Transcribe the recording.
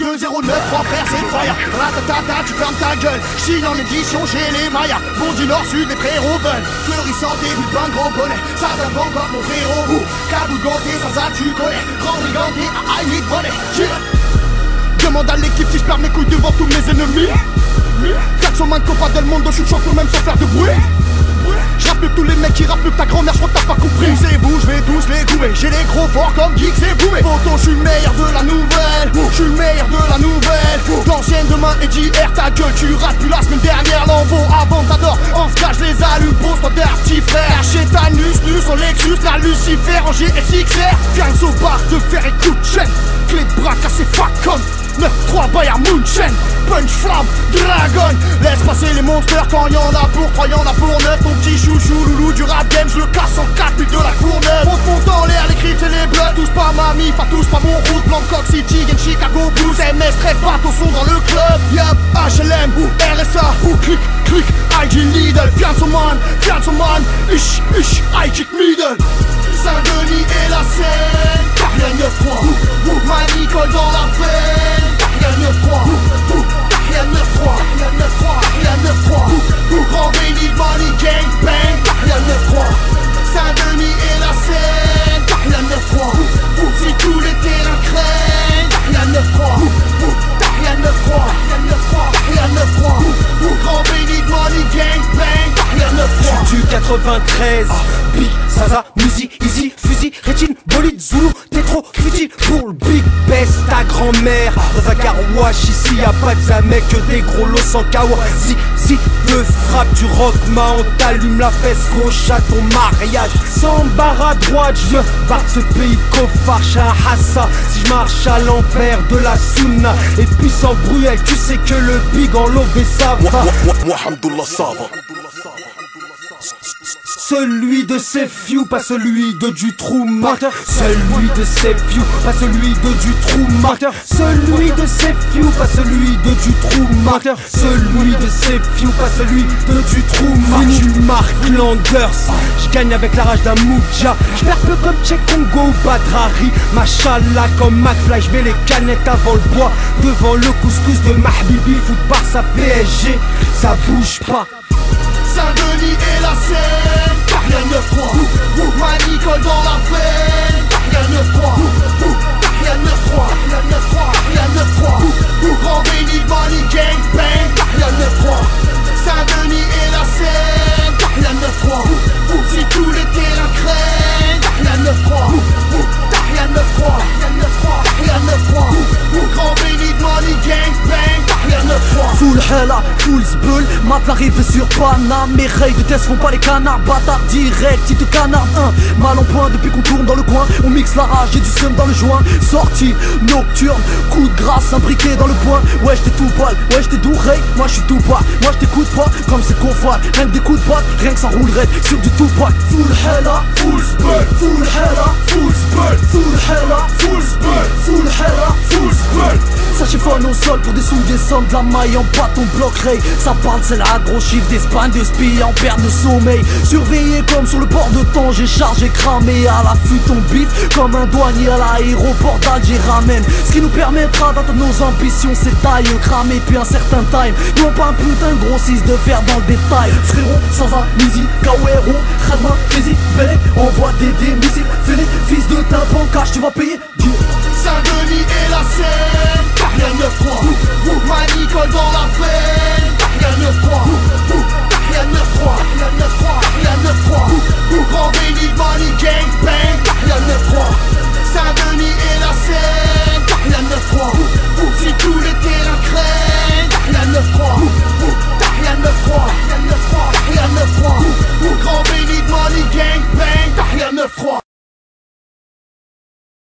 209, 3 frères, c'est fire. Ratatata, tu fermes ta gueule. Chine en édition, j'ai les Mayas. Bon du nord, sud, les frérots veulent. Fleurissant début de bain, gros bonnet. Ça donne bon comme mon frérot. Cabou ganté, ça tu connais. Grand briganté, I need money. Demande à l'équipe si je perds mes couilles devant tous mes ennemis. 400 mains de copains del monde, je suis champion même sans faire de bruit. J'rappe tous les mecs qui rappent que ta grand-mère, j'crois que t'as pas compris. C'est vous, j'vais tous les goumer. J'ai les gros forts comme Geeks et Boumé. Poto, j'suis le meilleur de la nouvelle. J'suis le meilleur de la nouvelle. L'ancienne demain et d'hier, ta gueule, tu rates plus la semaine dernière. Lambeau avant t'adores, en ce cas j'les allume. Pose-toi d'un petit frère. Chez Tanus, nus, en Lexus, la Lucifer en GSXR. Viens le bar de fer et coup de chaîne. Clé de bras cassé, fuck comme 9-3 Bayern Munchen. Punch, flamme, dragon. Laisse passer les monsters quand y'en a pour 3, y'en a pour 9. Ton petit chouchou loulou du rap game, je le casse en 4 puis de la Courneuve. Monte dans l'air, les crips et les bloods. Tous pas ma mif, pas tous pas mon route. Bangkok City, and Chicago Blues. MS, 13 bateaux sont dans le club. Yup, HLM ou RSA ou click, click, IG Lidl. Viens son man, ish, ish, IG Middle. Saint-Denis et la Seine, Tahia 9-3. Manicole dans la veine, Tahia 9-3. Tahia 9-3, Tahia 9-3. Grand Béni, Money Gang Bang, Tahia 9-3. Saint-Denis et la Seine, Tahia 9-3. Si tous les terrains craignent, Tahia 9-3. Tahia 9-3, Tahia 9-3. Grand Béni, Money Gang Bang, Tahia 9-3. J'suis du 93, Big Zaza, Musi, Easy, Fusil, Rétine, Bolide, Zulu. T'es trop futile pour le Big Best, ta grand-mère. Dans un carouage ici y'a pas de zamek que des gros lots sans kawa. Si de frappe du rock, on t'allume la fesse, gauche à ton mariage. Sans barre à droite, je me barre de ce pays de Kofar, Hassa. Si je marche à l'envers de la Sunna, et puis sans bruel, tu sais que le Big en lové ça va. Moi, Hamdoullah, ça va. Celui de ses few, pas celui de du trou menteur. Celui de ses few, pas celui de du trou menteur. Celui de ses few, pas celui de du trou menteur. Celui de ses few, pas celui de du trou menteur. Tu marques Landers, j'gagne avec la rage d'un Moudja. J'perds peu comme Cheikh Congo ou Badrari. Machallah comme McFly, j'mets les canettes avant le bois. Devant le couscous de Mahbibi, foot par sa PSG, ça bouge pas. Saint-Denis et la Seine, Tahia 9-3. Manicole dans la veine, Tahia 9-3. Tahia 9-3, Tahia 9-3. Grand Béni, Money Gang Bang, Tahia 9-3. Saint-Denis et la Seine, Tahia 9-3. Si tous les terrains craignent, Tahia 9-3. Tahia 9-3, Tahia 9-3. Grand Béni, Money Gang Bang, Tahia 9-3. Full hella, full zbeul, mat l'arrivée sur Paname. Mes raids de test font pas les canards, bâtard direct, si te canard 1. Mal en point depuis qu'on tourne dans le coin, on mixe la rage et du seum dans le joint. Sortie nocturne, coup de grâce imbriqué dans le point. Ouais j'étais tout pâle, ouais j'étais douré, moi j'suis tout pas. Moi j't'écoute pas, comme c'est confort. Rien que des coups de patte, rien que ça roulerait sur du tout pack. Full hella, full spell, full hella, full spell, full hella, full spell, full hella, full spell. Ça chiffonne au sol pour des sous, des sommes, de la maille en bâton bloquerait. Ça parle, c'est la gros chiffre d'Espagne, de spies en perte de sommeil. Surveillé comme sur le port de temps, j'ai chargé, cramé à l'affût ton bif. Comme un douanier à l'aéroport d'Alger ramène. Ce qui nous permettra d'atteindre nos ambitions, c'est taille cramé puis un certain time. Non pas un putain de gros 6 de fer dans le détail. Frérot, sans amnésie, Kawero, Khadma, physique, Belek. Envoie des missiles, fais les fils de tympan, cache, tu vas payer